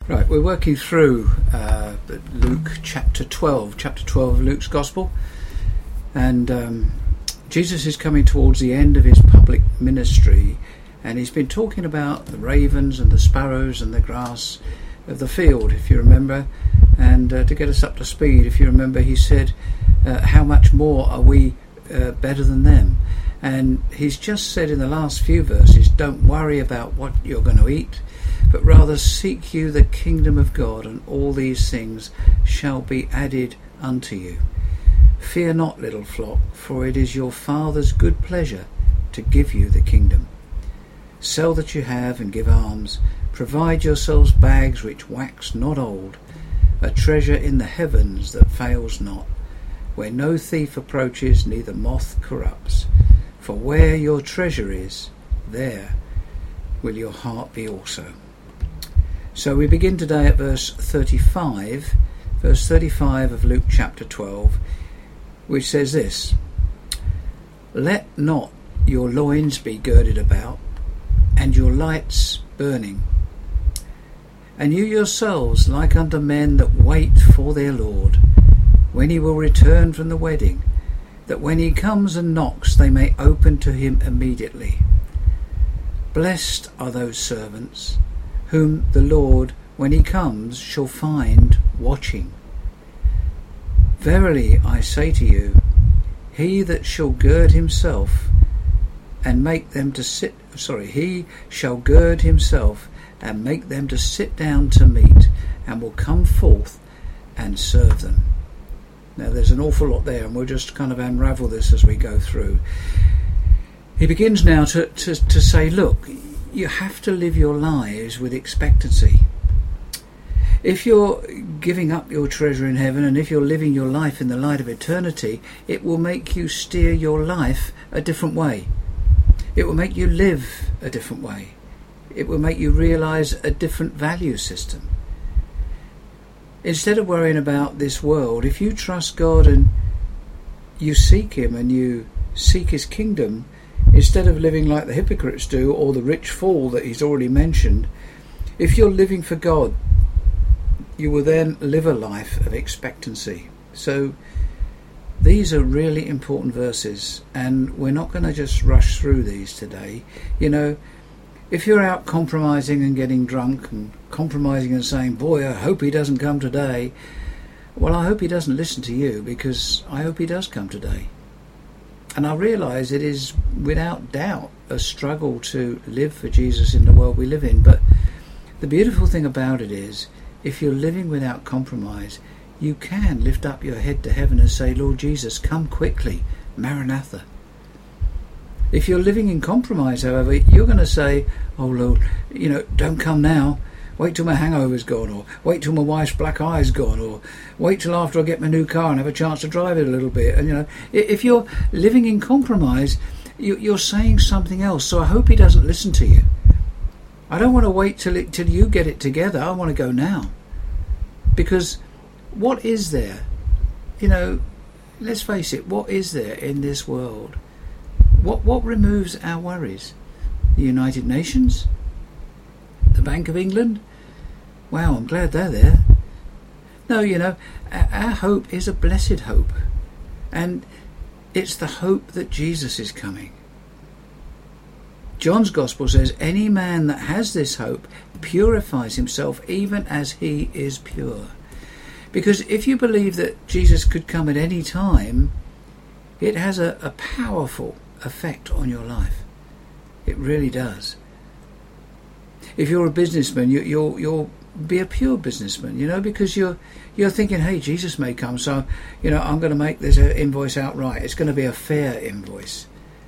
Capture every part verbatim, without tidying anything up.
Right, we're working through uh, Luke chapter twelve, chapter twelve of Luke's Gospel, and um, Jesus is coming towards the end of his public ministry, and he's been talking about the ravens and the sparrows and the grass of the field, if you remember, and uh, to get us up to speed, if you remember, he said, uh, how much more are we uh, better than them? And he's just said in the last few verses, don't worry about what you're going to eat, but rather seek you the kingdom of God, and all these things shall be added unto you. Fear not, little flock, for it is your Father's good pleasure to give you the kingdom. Sell that you have and give alms. Provide yourselves bags which wax not old, a treasure in the heavens that fails not, where no thief approaches, neither moth corrupts. For where your treasure is, there will your heart be also. So we begin today at verse thirty-five, verse thirty-five of Luke chapter twelve, which says this: Let not your loins be girded about, and your lights burning. And you yourselves like unto men that wait for their Lord, when he will return from the wedding, that when he comes and knocks they may open to him immediately. Blessed are those servants whom the Lord, when he comes, shall find watching. Verily I say to you, he that shall gird himself and make them to sit, sorry, he shall gird himself and make them to sit down to meat, and will come forth and serve them. Now there's an awful lot there, and we'll just kind of unravel this as we go through. He begins now to, to, to say, look, you have to live your lives with expectancy. If you're giving up your treasure in heaven, and if you're living your life in the light of eternity, it will make you steer your life a different way. It will make you live a different way. It will make you realise a different value system. Instead of worrying about this world, if you trust God and you seek him and you seek his kingdom, instead of living like the hypocrites do, or the rich fool that he's already mentioned, if you're living for God, you will then live a life of expectancy. So these are really important verses, and we're not going to just rush through these today. You know, if you're out compromising and getting drunk and compromising and saying, boy, I hope he doesn't come today, well, I hope he doesn't listen to you, because I hope he does come today. And I realise it is without doubt a struggle to live for Jesus in the world we live in. But the beautiful thing about it is, if you're living without compromise, you can lift up your head to heaven and say, Lord Jesus, come quickly, Maranatha. If you're living in compromise, however, you're going to say, oh Lord, you know, don't come now. Wait till my hangover's gone, or wait till my wife's black eye's gone, or wait till after I get my new car and have a chance to drive it a little bit. And you know, if you're living in compromise, you're saying something else. So I hope he doesn't listen to you. I don't want to wait till it, till you get it together. I want to go now. Because what is there? You know, let's face it, what is there in this world? What what removes our worries? The United Nations? The Bank of England? Wow, I'm glad they're there. No, you know, our hope is a blessed hope. And it's the hope that Jesus is coming. John's Gospel says, any man that has this hope purifies himself even as he is pure. Because if you believe that Jesus could come at any time, it has a, a powerful effect on your life. It really does. If you're a businessman, you, you'll you'll be a pure businessman, you know, because you're you're thinking, hey, Jesus may come, so you know I'm going to make this invoice outright. It's going to be a fair invoice.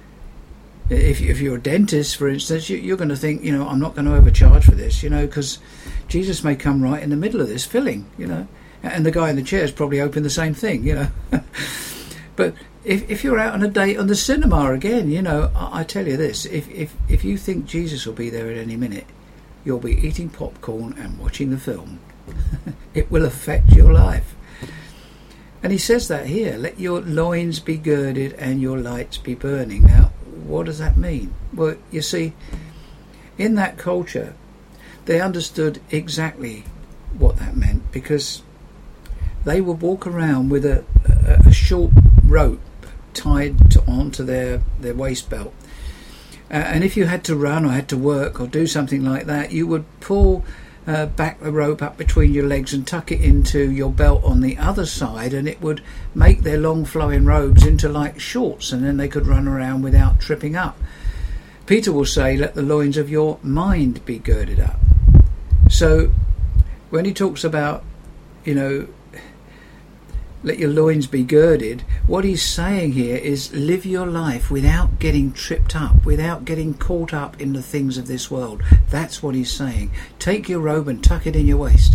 If if you're a dentist, for instance, you, you're going to think, you know, I'm not going to overcharge for this, you know, because Jesus may come right in the middle of this filling, you know, and the guy in the chair is probably hoping the same thing, you know. But if if you're out on a date on the cinema again, you know, I, I tell you this: if if if you think Jesus will be there at any minute, you'll be eating popcorn and watching the film. It will affect your life. And he says that here: let your loins be girded and your lights be burning. Now, what does that mean? Well, you see, in that culture, they understood exactly what that meant, because they would walk around with a, a, a short rope tied to, onto their, their waist belt. Uh, and if you had to run or had to work or do something like that, you would pull uh, back the rope up between your legs and tuck it into your belt on the other side, and it would make their long flowing robes into like shorts, and then they could run around without tripping up. Peter will say, let the loins of your mind be girded up. So when he talks about, you know, let your loins be girded, what he's saying here is live your life without getting tripped up, without getting caught up in the things of this world. That's what he's saying. Take your robe and tuck it in your waist.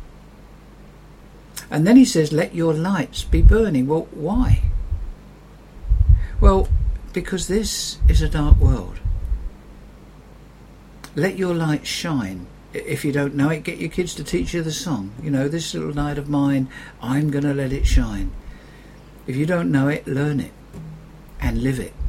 And then he says, let your lights be burning. Well, why? Well, because this is a dark world. Let your light shine. If you don't know it, get your kids to teach you the song. You know, this little light of mine, I'm going to let it shine. If you don't know it, learn it and live it.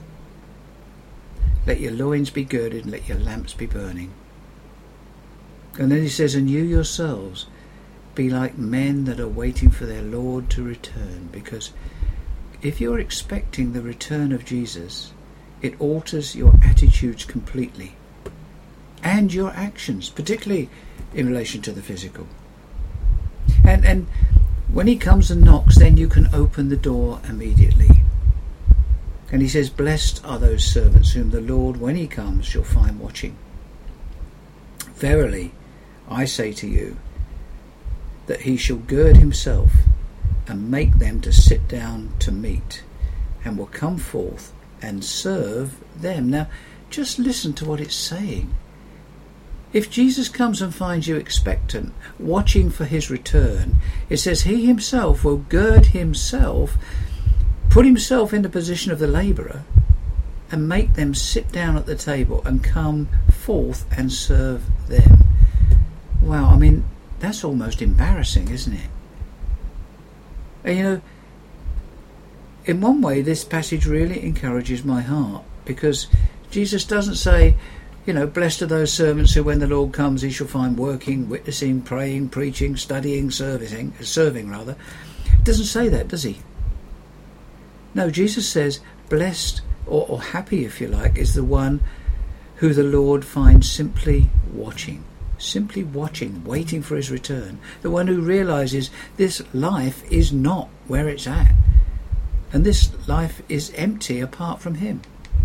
Let your loins be girded and let your lamps be burning. And then he says, and you yourselves be like men that are waiting for their Lord to return. Because if you're expecting the return of Jesus, it alters your attitudes completely. And your actions, particularly in relation to the physical. And and when he comes and knocks, then you can open the door immediately. And he says, blessed are those servants whom the Lord, when he comes, shall find watching. Verily, I say to you, that he shall gird himself and make them to sit down to meat, and will come forth and serve them. Now, just listen to what it's saying. If Jesus comes and finds you expectant, watching for his return, it says he himself will gird himself, put himself in the position of the labourer, and make them sit down at the table and come forth and serve them. Wow, I mean, that's almost embarrassing, isn't it? And you know, in one way, this passage really encourages my heart, because Jesus doesn't say, you know, blessed are those servants who when the Lord comes he shall find working, witnessing, praying, preaching, studying, serving, serving rather. It doesn't say that, does he? No, Jesus says blessed or, or happy, if you like, is the one who the Lord finds simply watching, simply watching, waiting for his return. The one who realises this life is not where it's at, and this life is empty apart from him.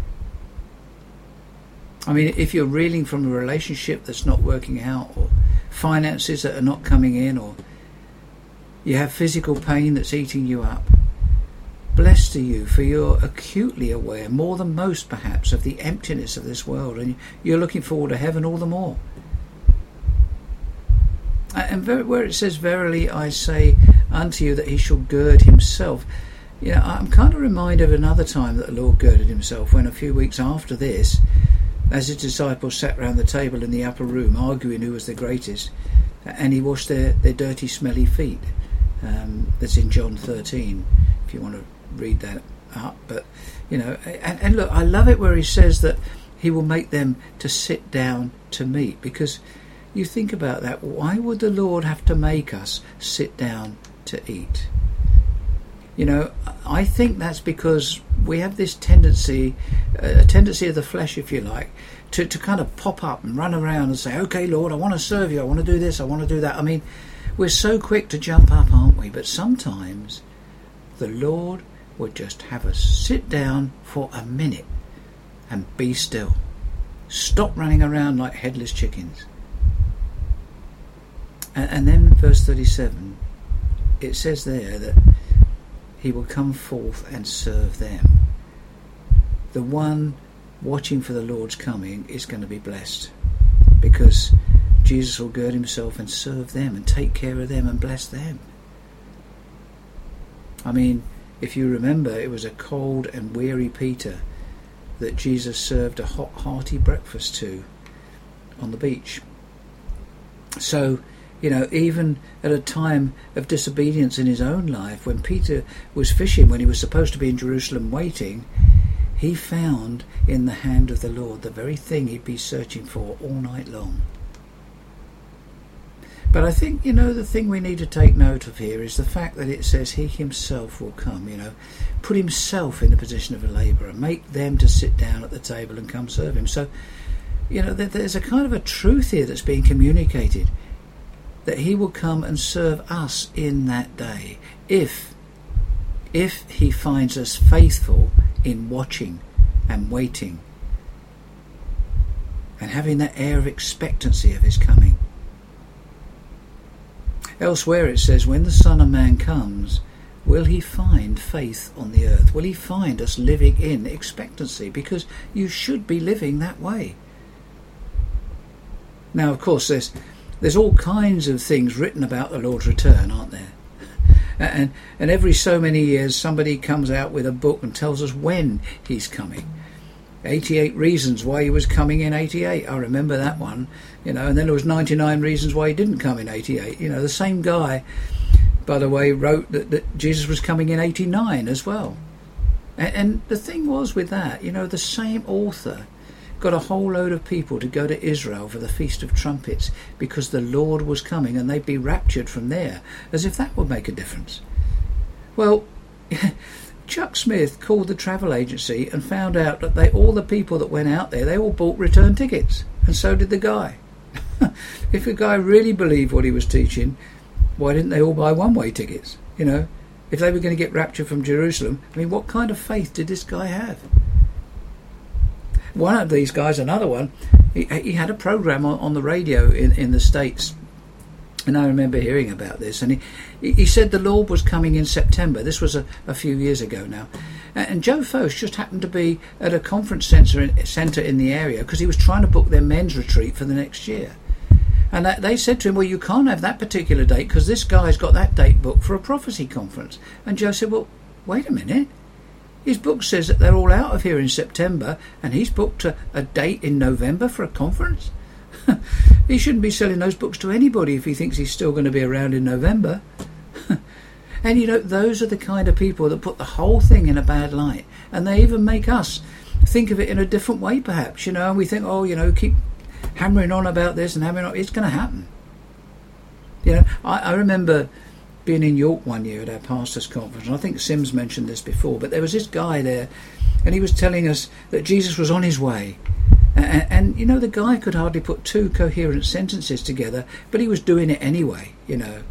I mean, if you're reeling from a relationship that's not working out, or finances that are not coming in, or you have physical pain that's eating you up, blessed are you, for you're acutely aware, more than most perhaps, of the emptiness of this world, and you're looking forward to heaven all the more. And where it says, verily I say unto you that he shall gird himself, you know, I'm kind of reminded of another time that the Lord girded himself, when a few weeks after this, as his disciples sat round the table in the upper room arguing who was the greatest, and he washed their, their dirty smelly feet. Um, that's in John thirteen, if you want to read that up. But you know, and, and look, I love it where he says that he will make them to sit down to meat, because you think about that, why would the Lord have to make us sit down to eat? You know, I think that's because we have this tendency, a tendency of the flesh, if you like, to, to kind of pop up and run around and say, okay, Lord, I want to serve you, I want to do this, I want to do that. I mean, we're so quick to jump up, aren't we? But sometimes the Lord would just have us sit down for a minute and be still. Stop running around like headless chickens. And, and then verse thirty-seven, it says there that he will come forth and serve them. The one watching for the Lord's coming is going to be blessed, because Jesus will gird himself and serve them and take care of them and bless them. I mean, if you remember, it was a cold and weary Peter that Jesus served a hot, hearty breakfast to on the beach. So, you know, even at a time of disobedience in his own life, when Peter was fishing, when he was supposed to be in Jerusalem waiting, he found in the hand of the Lord the very thing he'd be searching for all night long. But I think, you know, the thing we need to take note of here is the fact that it says he himself will come, you know, put himself in the position of a labourer, make them to sit down at the table and come serve him. So, you know, there's a kind of a truth here that's being communicated, that he will come and serve us in that day, if, if he finds us faithful in watching and waiting and having that air of expectancy of his coming. Elsewhere it says, when the Son of Man comes, will he find faith on the earth? Will he find us living in expectancy? Because you should be living that way. Now, of course, there's there's all kinds of things written about the Lord's return, aren't there? And and every so many years somebody comes out with a book and tells us when he's coming. eighty-eight reasons why he was coming in eighty-eight. I remember that one, you know, and then there was ninety-nine reasons why he didn't come in eighty-eight. You know, the same guy, by the way, wrote that, that Jesus was coming in eighty-nine as well. And, and the thing was with that, you know, the same author got a whole load of people to go to Israel for the Feast of Trumpets because the Lord was coming and they'd be raptured from there, as if that would make a difference. Well, Chuck Smith called the travel agency and found out that they all the people that went out there, they all bought return tickets, and so did the guy. If the guy really believed what he was teaching, why didn't they all buy one-way tickets? You know, if they were going to get raptured from Jerusalem, I mean, what kind of faith did this guy have? One of these guys, another one, he, he had a program on, on the radio in, in the States, and I remember hearing about this, and he, he said the Lord was coming in September. This was a, a few years ago now. And Joe Focht just happened to be at a conference centre in, centre in the area because he was trying to book their men's retreat for the next year. And that, they said to him, well, you can't have that particular date because this guy's got that date booked for a prophecy conference. And Joe said, well, wait a minute. His book says that they're all out of here in September, and he's booked a, a date in November for a conference. He shouldn't be selling those books to anybody if he thinks he's still going to be around in November. And you know, those are the kind of people that put the whole thing in a bad light, and they even make us think of it in a different way, perhaps, you know, and we think, oh, you know, keep hammering on about this and hammering on, it's going to happen. You know, I, I remember being in York one year at our pastors' conference, and I think Sims mentioned this before, but there was this guy there, and he was telling us that Jesus was on his way. And, and, you know, the guy could hardly put two coherent sentences together, but he was doing it anyway, you know.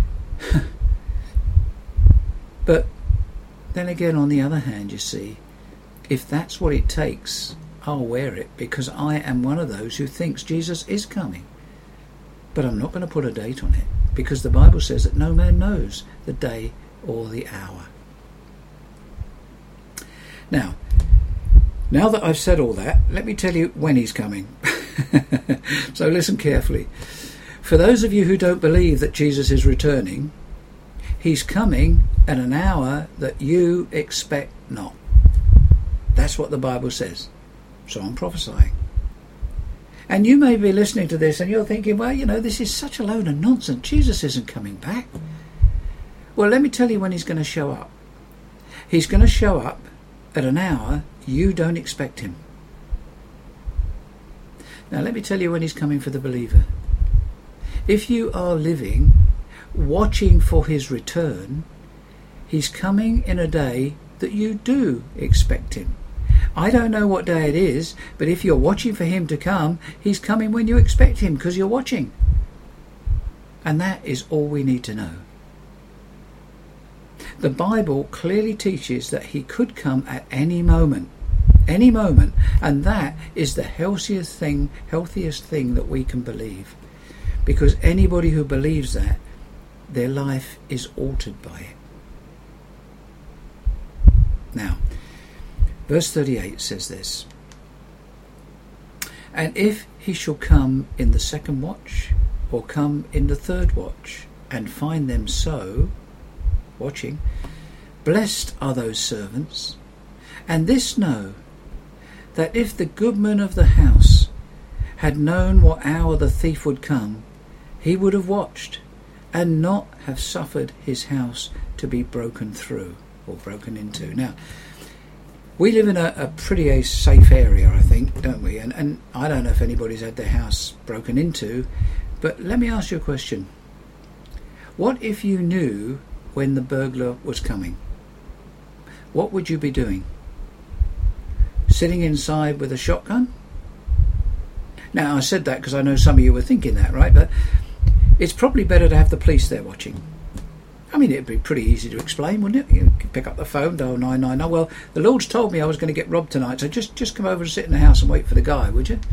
But then again, on the other hand, you see, if that's what it takes, I'll wear it, because I am one of those who thinks Jesus is coming. But I'm not going to put a date on it, because the Bible says that no man knows the day or the hour. Now, Now that I've said all that, let me tell you when he's coming. So listen carefully. For those of you who don't believe that Jesus is returning, he's coming at an hour that you expect not. That's what the Bible says. So I'm prophesying. And you may be listening to this and you're thinking, well, you know, this is such a load of nonsense. Jesus isn't coming back. Well, let me tell you when he's going to show up. He's going to show up at an hour you don't expect him. Now let me tell you when he's coming for the believer. If you are living, watching for his return, he's coming in a day that you do expect him. I don't know what day it is, but if you're watching for him to come, he's coming when you expect him because you're watching. And that is all we need to know. The Bible clearly teaches that he could come at any moment. Any moment, and that is the healthiest thing, healthiest thing that we can believe, because anybody who believes that, their life is altered by it. Now, verse thirty-eight says this: and if he shall come in the second watch, or come in the third watch, and find them so, watching, blessed are those servants. And this know, that if the goodman of the house had known what hour the thief would come, he would have watched, and not have suffered his house to be broken through, or broken into. Now, we live in a, a pretty safe area, I think, don't we? And, and I don't know if anybody's had their house broken into, But let me ask you a question. What if you knew when the burglar was coming? What would you be doing? Sitting inside with a shotgun? Now, I said that because I know some of you were thinking that, right? But it's probably better to have the police there watching. I mean, it'd be pretty easy to explain, wouldn't it? You could pick up the phone, dial nine nine nine. Well, the Lord's told me I was going to get robbed tonight, so just, just come over and sit in the house and wait for the guy, would you?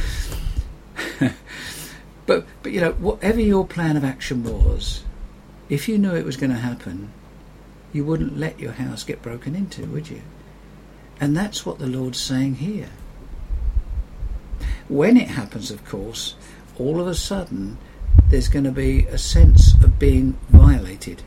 but, but, you know, whatever your plan of action was, if you knew it was going to happen, you wouldn't let your house get broken into, would you? And that's what the Lord's saying here. When it happens, of course, all of a sudden there's going to be a sense of being violated.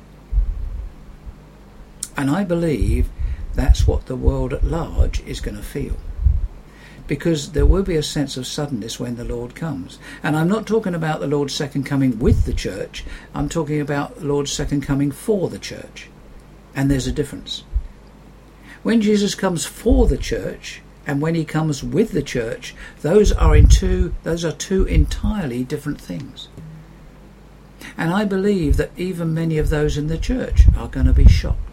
And I believe that's what the world at large is going to feel. Because there will be a sense of suddenness when the Lord comes. And I'm not talking about the Lord's second coming with the church. I'm talking about the Lord's second coming for the church. And there's a difference. When Jesus comes for the church and when he comes with the church, those are in two those are two entirely different things. And I believe that even many of those in the church are going to be shocked.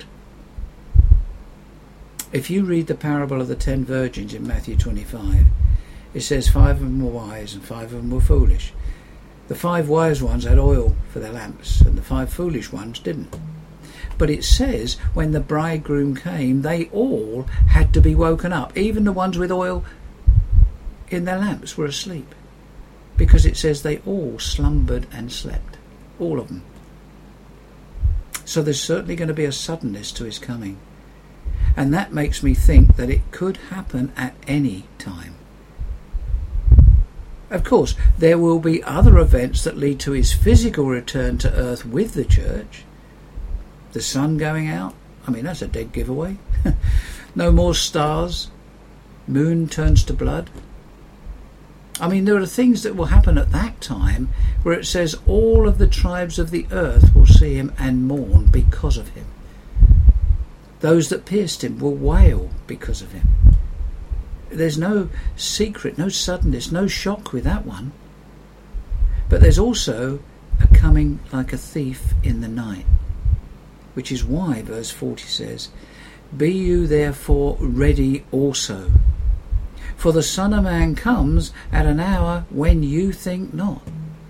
If you read the parable of the ten virgins in Matthew twenty-five, it says five of them were wise and five of them were foolish. The five wise ones had oil for their lamps and the five foolish ones didn't. But it says when the bridegroom came, they all had to be woken up. Even the ones with oil in their lamps were asleep. Because it says they all slumbered and slept. All of them. So there's certainly going to be a suddenness to his coming. And that makes me think that it could happen at any time. Of course, there will be other events that lead to his physical return to earth with the church. The sun going out, I mean, that's a dead giveaway. No more stars. Moon turns to blood. I mean, there are things that will happen at that time where it says all of the tribes of the earth will see him and mourn because of him. Those that pierced him will wail because of him. There's no secret, no suddenness, no shock with that one. But there's also a coming like a thief in the night. Which is why verse forty says, "Be you therefore ready also. For the Son of Man comes at an hour when you think not."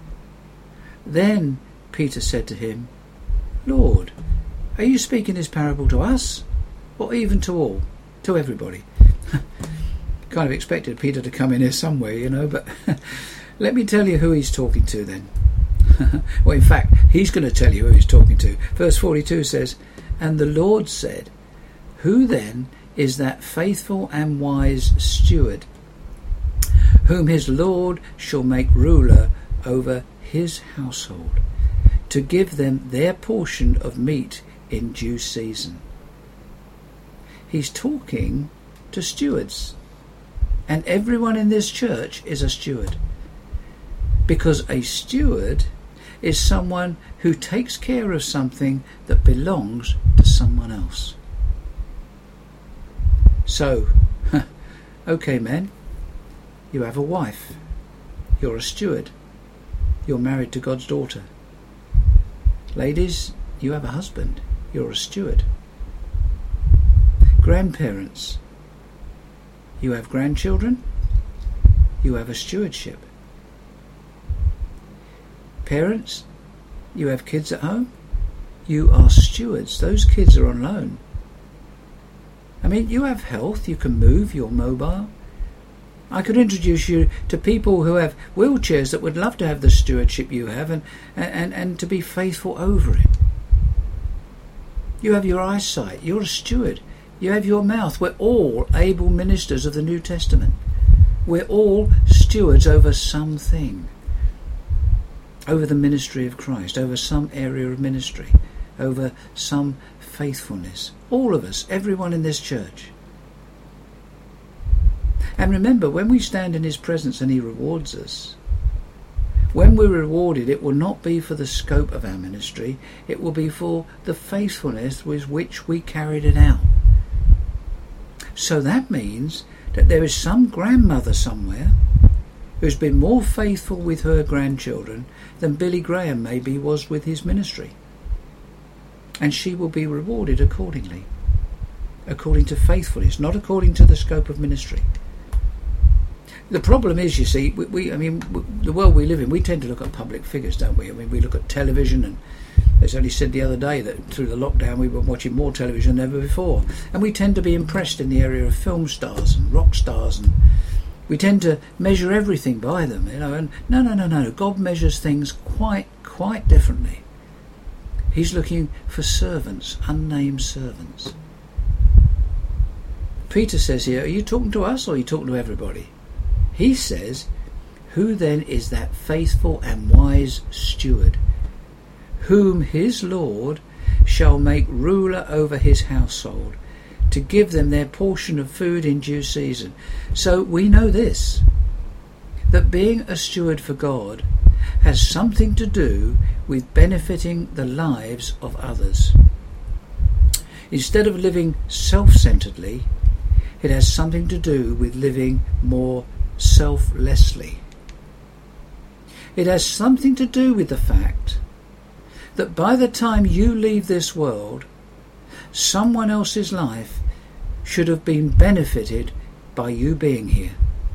Then Peter said to him, "Lord, are you speaking this parable to us, or even to all, to everybody?" Kind of expected Peter to come in here somewhere, you know, but let me tell you who he's talking to then. Well, in fact, he's going to tell you who he's talking to. Verse forty-two says, "And the Lord said, Who then is that faithful and wise steward, whom his Lord shall make ruler over his household, to give them their portion of meat in due season?" He's talking to stewards. And everyone in this church is a steward. Because a steward is someone who takes care of something that belongs to someone else. So, okay men, you have a wife. You're a steward. You're married to God's daughter. Ladies, you have a husband. You're a steward. Grandparents, you have grandchildren. You have a stewardship. Parents, you have kids at home. You are stewards. Those kids are on loan. I mean, you have health. You can move. You're mobile. I could introduce you to people who have wheelchairs that would love to have the stewardship you have and, and, and to be faithful over it. You have your eyesight. You're a steward. You have your mouth. We're all able ministers of the New Testament. We're all stewards over something. Over the ministry of Christ, over some area of ministry, over some faithfulness. All of us, everyone in this church. And remember, when we stand in his presence and he rewards us, when we're rewarded, it will not be for the scope of our ministry, it will be for the faithfulness with which we carried it out. So that means that there is some grandmother somewhere who's been more faithful with her grandchildren than Billy Graham maybe was with his ministry. And she will be rewarded accordingly, according to faithfulness, not according to the scope of ministry. The problem is, you see, we, we I mean, we, the world we live in, we tend to look at public figures, don't we? I mean, we look at television, and as only said the other day that through the lockdown we were watching more television than ever before. And we tend to be impressed in the area of film stars and rock stars, and we tend to measure everything by them, you know. And no, no, no, no. God measures things quite, quite differently. He's looking for servants, unnamed servants. Peter says here, are you talking to us or are you talking to everybody? He says, who then is that faithful and wise steward, whom his Lord shall make ruler over his household, to give them their portion of food in due season? So we know this, that being a steward for God has something to do with benefiting the lives of others. Instead of living self-centeredly, it has something to do with living more selflessly. It has something to do with the fact that by the time you leave this world, someone else's life should have been benefited by you being here.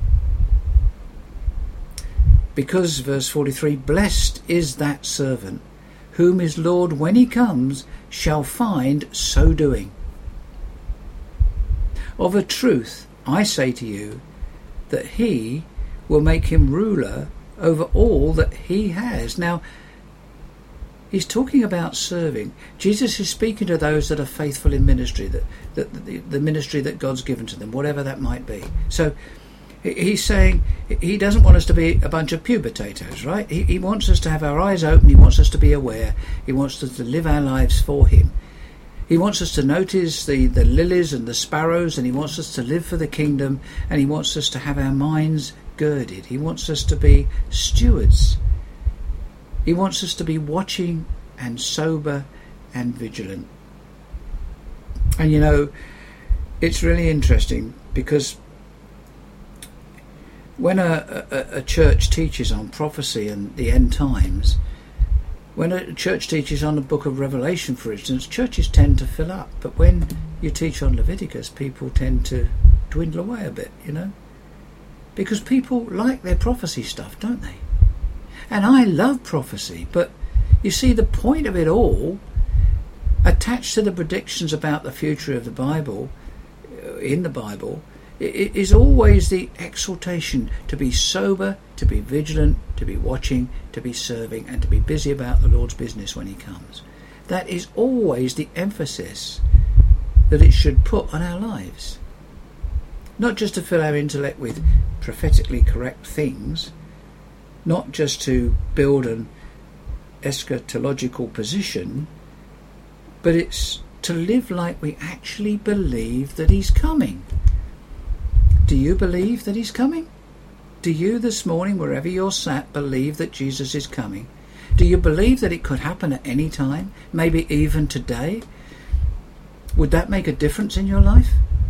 Because, verse forty-three, blessed is that servant whom his Lord, when he comes, shall find so doing. Of a truth, I say to you, that he will make him ruler over all that he has. Now, he's talking about serving. Jesus is speaking to those that are faithful in ministry, that, that the, the ministry that God's given to them, whatever that might be. So he's saying he doesn't want us to be a bunch of pew potatoes, right? He, he wants us to have our eyes open. He wants us to be aware. He wants us to live our lives for him. He wants us to notice the, the lilies and the sparrows, and he wants us to live for the kingdom, and he wants us to have our minds girded. He wants us to be stewards. He wants us to be watching and sober and vigilant. And you know, it's really interesting because when a, a, a church teaches on prophecy and the end times, when a church teaches on the book of Revelation, for instance, churches tend to fill up. But when you teach on Leviticus, people tend to dwindle away a bit, you know. Because people like their prophecy stuff, don't they? And I love prophecy, but you see, the point of it all, attached to the predictions about the future of the Bible, in the Bible, is always the exhortation to be sober, to be vigilant, to be watching, to be serving, and to be busy about the Lord's business when he comes. That is always the emphasis that it should put on our lives. Not just to fill our intellect with prophetically correct things, not just to build an eschatological position, but it's to live like we actually believe that he's coming. Do you believe that he's coming? Do you this morning, wherever you're sat, believe that Jesus is coming? Do you believe that it could happen at any time, maybe even today? Would that make a difference in your life?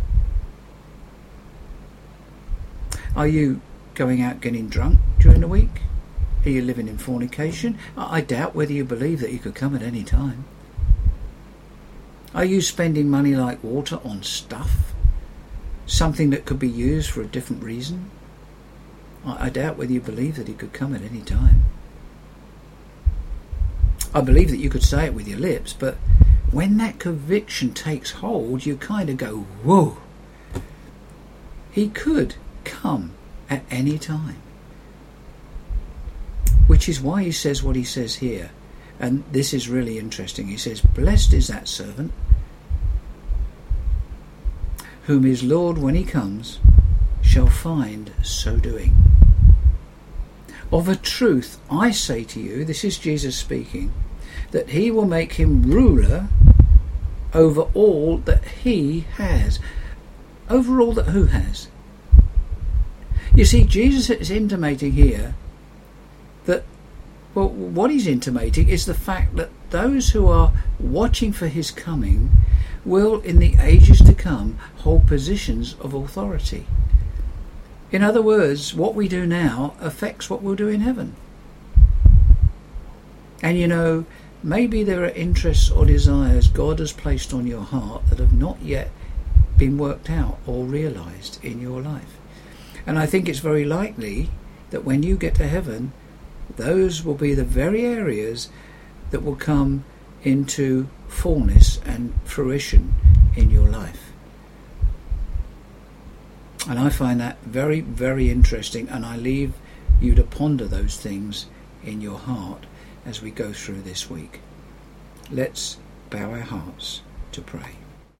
Are you going out getting drunk during the week? Are you living in fornication? I doubt whether you believe that he could come at any time. Are you spending money like water on stuff? Something that could be used for a different reason? I, I doubt whether you believe that he could come at any time. I believe that you could say it with your lips, but when that conviction takes hold, you kind of go, whoa. He could come at any time. Which is why he says what he says here. And this is really interesting. He says, blessed is that servant whom his Lord, when he comes, shall find so doing. Of a truth, I say to you, this is Jesus speaking, that he will make him ruler over all that he has. Over all that who has? You see, Jesus is intimating here that, well, what he's intimating is the fact that those who are watching for his coming will, in the ages to come, hold positions of authority. In other words, what we do now affects what we'll do in heaven. And you know, maybe there are interests or desires God has placed on your heart that have not yet been worked out or realised in your life. And I think it's very likely that when you get to heaven, those will be the very areas that will come into fullness and fruition in your life. And I find that very, very interesting, and I leave you to ponder those things in your heart as we go through this week. Let's bow our hearts to pray.